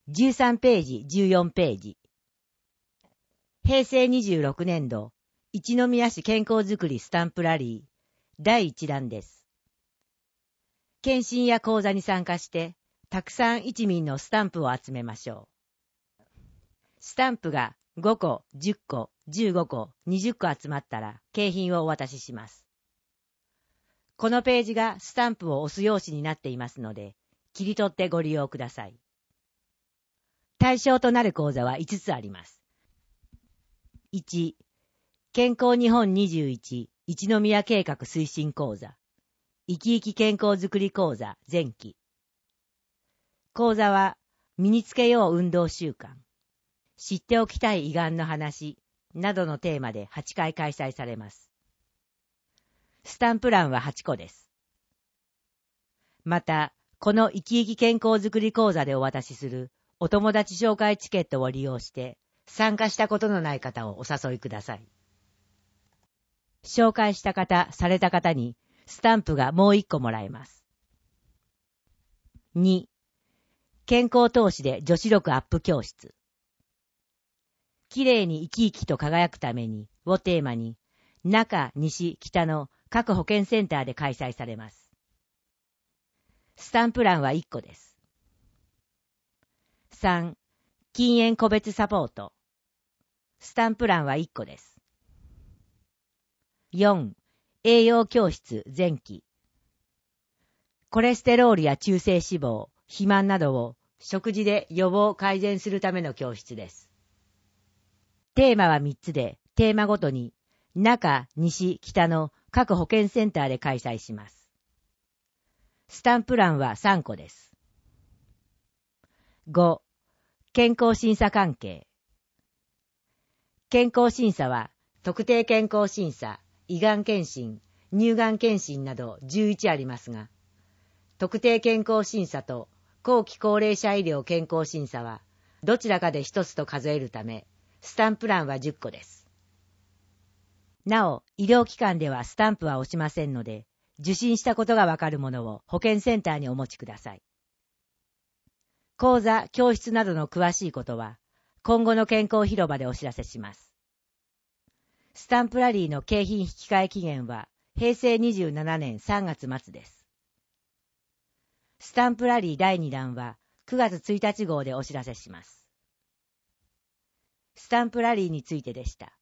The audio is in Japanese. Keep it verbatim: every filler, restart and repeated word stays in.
じゅうさんページ、じゅうよんページ。へいせいにじゅうろくねんど、一宮市健康づくりスタンプラリー、だいいちだんです。検診や講座に参加して、たくさん一民のスタンプを集めましょう。スタンプがごこ、じゅっこ、じゅうごこ、にじゅっこ集まったら景品をお渡しします。このページがスタンプを押す用紙になっていますので、切り取ってご利用ください。対象となる講座はいつつあります。いち、健康日本にじゅういち一宮計画推進講座、生き生き健康づくり講座前期。講座は、身につけよう運動習慣、知っておきたい胃がんの話などのテーマではちかい開催されます。スタンプ欄ははっこです。また、この生き生き健康づくり講座でお渡しするお友達紹介チケットを利用して参加したことのない方をお誘いください。紹介した方、された方にスタンプがもういっこもらえます。に、健康投資で女子力アップ教室。きれいに生き生きと輝くためにをテーマに、中、西、北の各保健センターで開催されます。スタンプ欄はいっこです。さん、禁煙個別サポート。スタンプ欄はいっこです。よん、栄養教室前期。コレステロールや中性脂肪、肥満などを食事で予防改善するための教室です。テーマはみっつで、テーマごとに中、西、北の各保健センターで開催します。スタンプ欄はさんこです。ご、健康審査関係。健康審査は特定健康審査、胃がん検診、乳がん検診などじゅういちありますが、特定健康審査と後期高齢者医療健康審査はどちらかでひとつと数えるため、スタンプ欄はじゅっこです。なお、医療機関ではスタンプは押しませんので、受診したことがわかるものを保健センターにお持ちください。講座、教室などの詳しいことは、今後の健康広場でお知らせします。スタンプラリーの景品引換期限は、へいせいにじゅうななねんさんがつ末です。スタンプラリーだいにだんは、くがつついたち号でお知らせします。スタンプラリーについてでした。